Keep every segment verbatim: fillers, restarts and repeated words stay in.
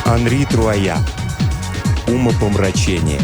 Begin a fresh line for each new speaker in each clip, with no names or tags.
Анри Труая. Умопомрачение.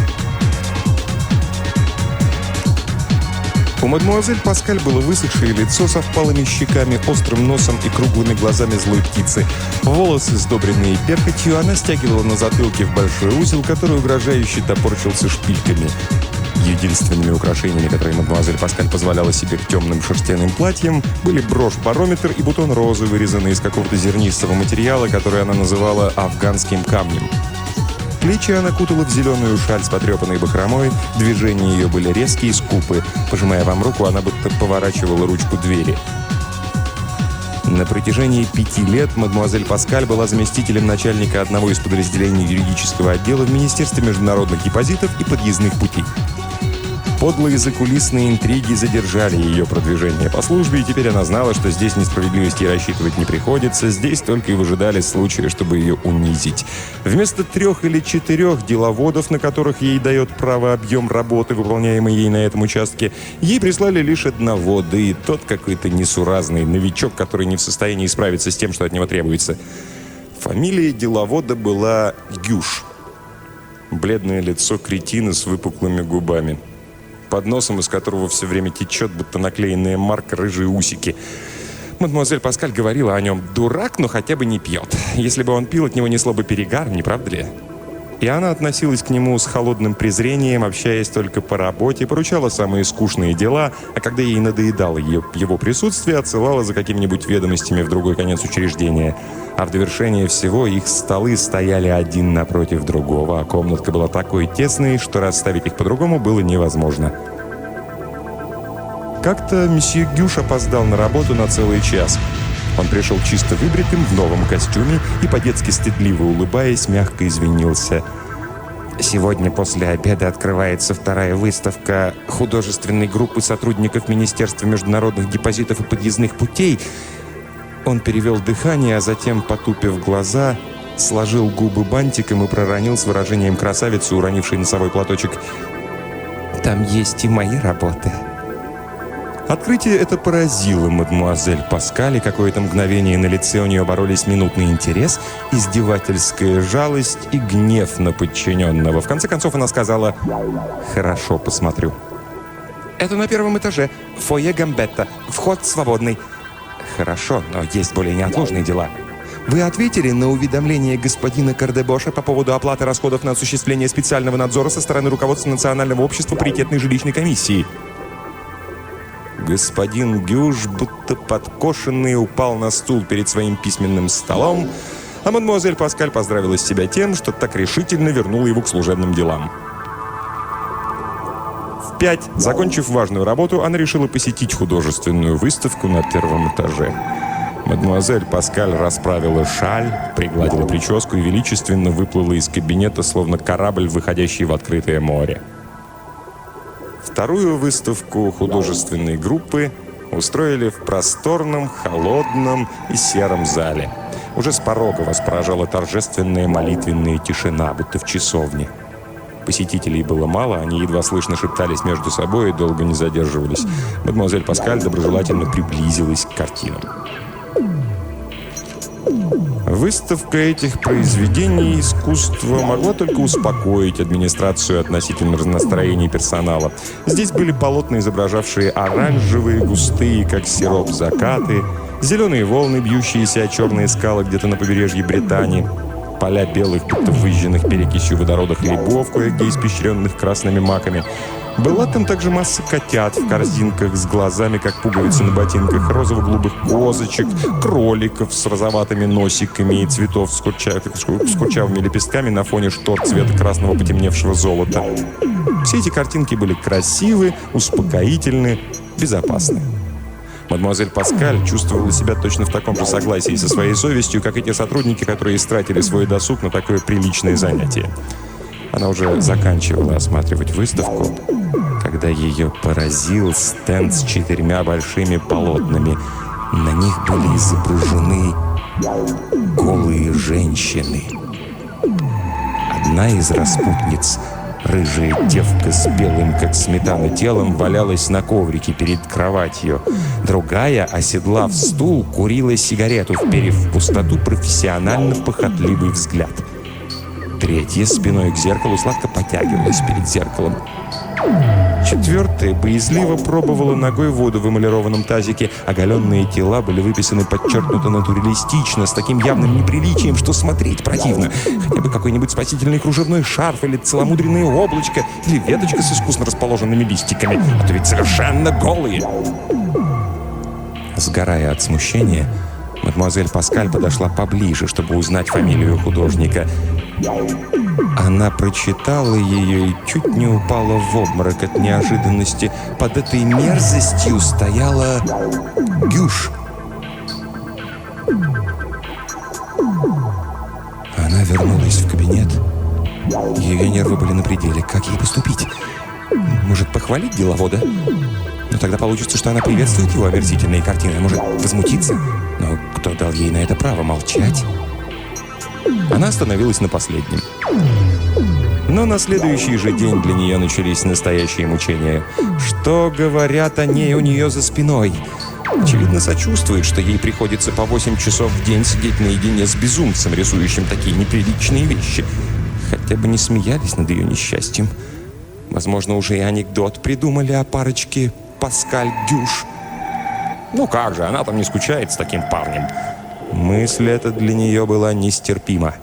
У мадемуазель Паскаль было высохшее лицо со впалыми щеками, острым носом и круглыми глазами злой птицы. Волосы, сдобренные перхотью, она стягивала на затылке в большой узел, который угрожающе топорчился шпильками. Единственными украшениями, которые мадемуазель Паскаль позволяла себе к темным шерстяным платьям, были брошь-барометр и бутон розы, вырезанные из какого-то зернистого материала, который она называла афганским камнем. Плечи она кутала в зеленую шаль с потрепанной бахромой, движения ее были резкие и скупы. Пожимая вам руку, она будто поворачивала ручку двери. На протяжении пяти лет мадемуазель Паскаль была заместителем начальника одного из подразделений юридического отдела в Министерстве международных депозитов и подъездных путей. Подлые закулисные интриги задержали ее продвижение по службе, и теперь она знала, что здесь несправедливости рассчитывать не приходится, здесь только и выжидали случая, чтобы ее унизить. Вместо трех или четырех деловодов, на которых ей дает право объем работы, выполняемый ей на этом участке, ей прислали лишь одного, да и тот какой-то несуразный новичок, который не в состоянии справиться с тем, что от него требуется. Фамилия деловода была Гюш. Бледное лицо кретина с выпуклыми губами, под носом из которого все время течет, будто наклеенная марка, рыжие усики. Мадемуазель Паскаль говорила о нем: «Дурак, но хотя бы не пьет. Если бы он пил, от него несло бы перегар, не правда ли?» И она относилась к нему с холодным презрением, общаясь только по работе, поручала самые скучные дела, а когда ей надоедало ее, его присутствие, отсылала за какими-нибудь ведомостями в другой конец учреждения. А в довершение всего их столы стояли один напротив другого, а комнатка была такой тесной, что расставить их по-другому было невозможно. Как-то месье Гюш опоздал на работу на целый час. Он пришел чисто выбритым, в новом костюме и, по-детски стыдливо улыбаясь, мягко извинился. «Сегодня после обеда открывается вторая выставка художественной группы сотрудников Министерства международных депозитов и подъездных путей». Он перевел дыхание, а затем, потупив глаза, сложил губы бантиком и проронил с выражением красавицы, уронившей носовой платочек: «Там есть и мои работы». Открытие это поразило мадемуазель Паскаль, и какое-то мгновение на лице у нее боролись минутный интерес, издевательская жалость и гнев на подчиненного. В конце концов она сказала: «Хорошо, посмотрю». «Это на первом этаже, фойе Гамбетта, вход свободный». «Хорошо, но есть более неотложные дела». «Вы ответили на уведомление господина Кардебоша по поводу оплаты расходов на осуществление специального надзора со стороны руководства Национального общества паритетной жилищной комиссии?» Господин Гюш, будто подкошенный, упал на стул перед своим письменным столом, а мадемуазель Паскаль поздравила себя тем, что так решительно вернула его к служебным делам. В пять, закончив важную работу, она решила посетить художественную выставку на первом этаже. Мадемуазель Паскаль расправила шаль, пригладила прическу и величественно выплыла из кабинета, словно корабль, выходящий в открытое море. Вторую выставку художественной группы устроили в просторном, холодном и сером зале. Уже с порога вас поражала торжественная молитвенная тишина, будто в часовне. Посетителей было мало, они едва слышно шептались между собой и долго не задерживались. Мадемуазель Паскаль доброжелательно приблизилась к картинам. Выставка этих произведений искусства могла только успокоить администрацию относительно настроений персонала. Здесь были полотна, изображавшие оранжевые, густые, как сироп, закаты, зеленые волны, бьющиеся о черные скалы где-то на побережье Британии, поля белых, будто выжженных перекисью водорода хлебов, кое-где испещренных красными маками. Была там также масса котят в корзинках с глазами, как пуговицы на ботинках, розово-голубых козочек, кроликов с розоватыми носиками и цветов с, курча... с курчавыми лепестками на фоне штор цвета красного потемневшего золота. Все эти картинки были красивы, успокоительны, безопасны. Мадемуазель Паскаль чувствовала себя точно в таком же согласии со своей совестью, как и те сотрудники, которые истратили свой досуг на такое приличное занятие. Она уже заканчивала осматривать выставку, когда ее поразил стенд с четырьмя большими полотнами. На них были изображены голые женщины. Одна из распутниц Рыжая девка с белым, как сметана, телом валялась на коврике перед кроватью. Другая, оседлав стул, курила сигарету, вперев в пустоту профессионально-похотливый взгляд. Третья спиной к зеркалу сладко потягивалась перед зеркалом. Четвертая боязливо пробовала ногой воду в эмалированном тазике. Оголенные тела были выписаны подчеркнуто натуралистично, с таким явным неприличием, что смотреть противно. Хотя бы какой-нибудь спасительный кружевной шарф или целомудренное облачко, или веточка с искусно расположенными листиками. А то ведь совершенно голые. Сгорая от смущения, мадемуазель Паскаль подошла поближе, чтобы узнать фамилию художника. Она прочитала ее и чуть не упала в обморок от неожиданности. Под этой мерзостью стояла Гюш. Она вернулась в кабинет. Ее нервы были на пределе. Как ей поступить? Может, похвалить деловода? Но тогда получится, что она приветствует его омерзительные картины. Может, возмутиться? Но кто дал ей на это право молчать? Она остановилась на последнем. Но на следующий же день для нее начались настоящие мучения. Что говорят о ней у нее за спиной? Очевидно, сочувствует, что ей приходится по восемь часов в день сидеть наедине с безумцем, рисующим такие неприличные вещи. Хотя бы не смеялись над ее несчастьем. Возможно, уже и анекдот придумали о парочке Паскаль-Гюш. Ну как же, она там не скучает с таким парнем. Мысль эта для нее была нестерпима.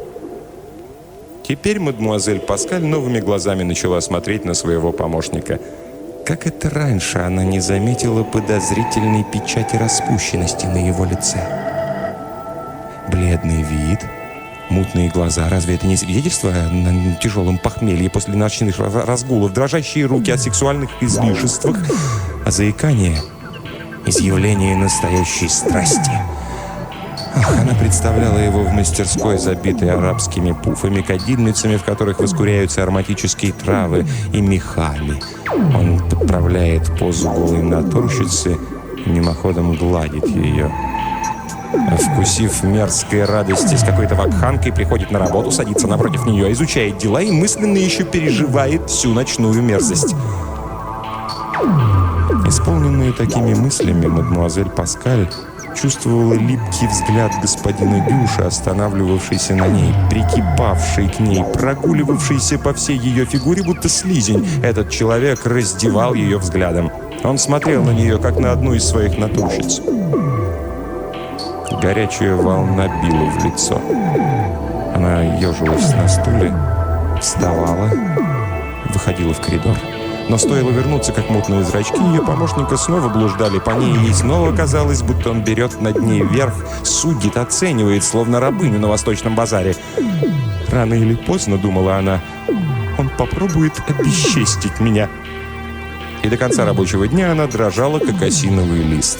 Теперь мадемуазель Паскаль новыми глазами начала смотреть на своего помощника. Как это раньше она не заметила подозрительной печати распущенности на его лице? Бледный вид, мутные глаза. Разве это не свидетельство на тяжелом похмелье после ночных разгулов, дрожащие руки о сексуальных излишествах, а заикание — изъявление настоящей страсти? Ах, она представляла его в мастерской, забитой арабскими пуфами, кадильницами, в которых воскуряются ароматические травы, и мехами. Он подправляет позу голой натурщицы, мимоходом гладит ее. Вкусив мерзкой радости, с какой-то вакханкой приходит на работу, садится напротив нее, изучает дела и мысленно еще переживает всю ночную мерзость. Исполненная такими мыслями, мадемуазель Паскаль чувствовала липкий взгляд господина Гюша, останавливавшийся на ней, прикипавший к ней, прогуливавшийся по всей ее фигуре, будто слизень. Этот человек раздевал ее взглядом. Он смотрел на нее, как на одну из своих натурщиц. Горячая волна била в лицо. Она ежилась на стуле, вставала, выходила в коридор. Но стоило вернуться, как мутные зрачки ее помощника снова блуждали по ней, и ей снова казалось, будто он берет над ней верх, судит, оценивает, словно рабыню на восточном базаре. Рано или поздно, думала она, он попробует обесчестить меня. И до конца рабочего дня она дрожала, как осиновый лист.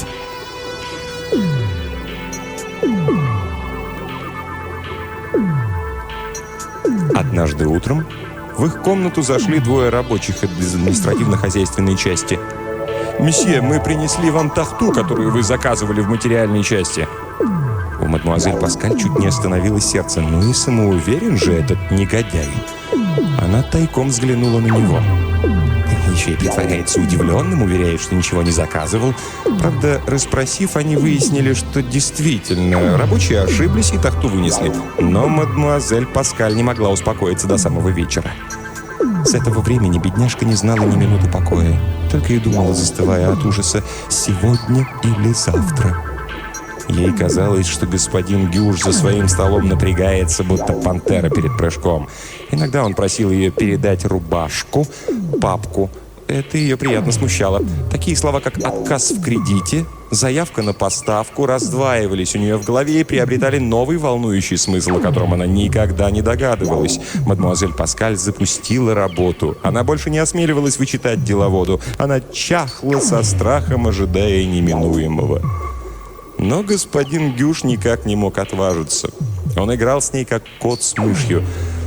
Однажды утром в их комнату зашли двое рабочих из административно-хозяйственной части. «Месье, мы принесли вам тахту, которую вы заказывали в материальной части». У мадемуазель Паскаль чуть не остановилось сердце. Ну и самоуверен же этот негодяй. Она тайком взглянула на него. Еще и притворяется удивленным, уверяет, что ничего не заказывал. Правда, расспросив, они выяснили, что действительно рабочие ошиблись и тахту вынесли. Но мадемуазель Паскаль не могла успокоиться до самого вечера. С этого времени бедняжка не знала ни минуты покоя. Только и думала, застывая от ужаса, сегодня или завтра. Ей казалось, что господин Гюш за своим столом напрягается, будто пантера перед прыжком. Иногда он просил ее передать рубашку, папку. Это ее приятно смущало. Такие слова, как «отказ в кредите», «заявка на поставку» раздваивались у нее в голове и приобретали новый волнующий смысл, о котором она никогда не догадывалась. Мадемуазель Паскаль запустила работу. Она больше не осмеливалась вычитать деловоду. Она чахла со страхом, ожидая неминуемого. Но господин Гюш никак не мог отважиться. Он играл с ней, как кот с мышью.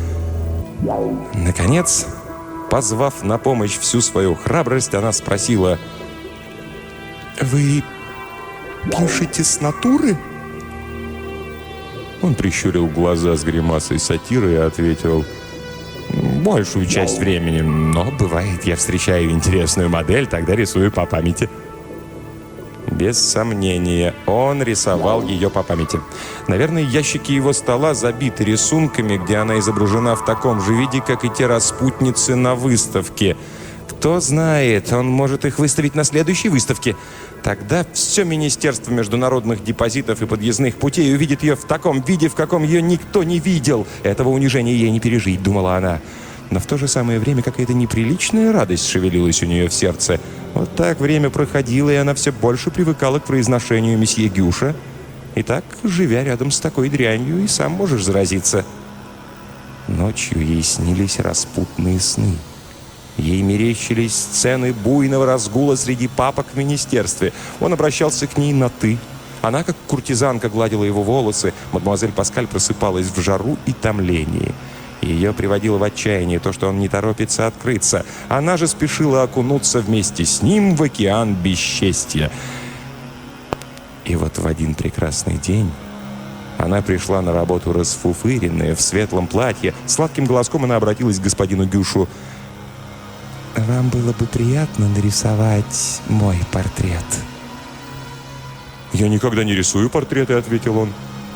Наконец, позвав на помощь всю свою храбрость, она спросила: «Вы пишете с натуры?» Он прищурил глаза с гримасой сатиры и ответил: большую часть времени. Но бывает, я встречаю интересную модель, тогда рисую по памяти. Без сомнения, он рисовал ее по памяти. Наверное, ящики его стола забиты рисунками, где она изображена в таком же виде, как и те распутницы на выставке. Кто знает, он может их выставить на следующей выставке. Тогда все Министерство международных депозитов и подъездных путей увидит ее в таком виде, в каком ее никто не видел. Этого унижения ей не пережить, думала она. Но в то же самое время какая-то неприличная радость шевелилась у нее в сердце. Вот так время проходило, и она все больше привыкала к произношению месье Гюша. И так, живя рядом с такой дрянью, и сам можешь заразиться. Ночью ей снились распутные сны. Ей мерещились сцены буйного разгула среди папок в министерстве. Он обращался к ней на «ты». Она, как куртизанка, гладила его волосы. Мадемуазель Паскаль просыпалась в жару и томлении. Ее приводило в отчаяние то, что он не торопится открыться. Она же спешила окунуться вместе с ним в океан бесчестья. И вот в один прекрасный день она пришла на работу расфуфыренная, в светлом платье. Сладким голоском она обратилась к господину Гюшу. «Вам было бы приятно нарисовать мой портрет?» «Я никогда не рисую портреты», — ответил он.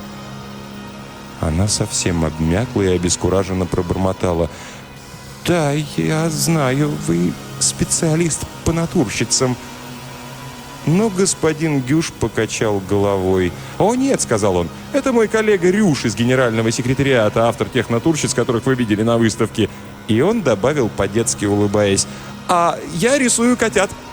Она совсем обмякла и обескураженно пробормотала. «Да, я знаю, вы специалист по натурщицам». Но господин Гюш покачал головой. «О, нет», — сказал он, — «это мой коллега Рюш из генерального секретариата, автор тех натурщиц, которых вы видели на выставке». И он добавил, по-детски улыбаясь: «А я рисую котят».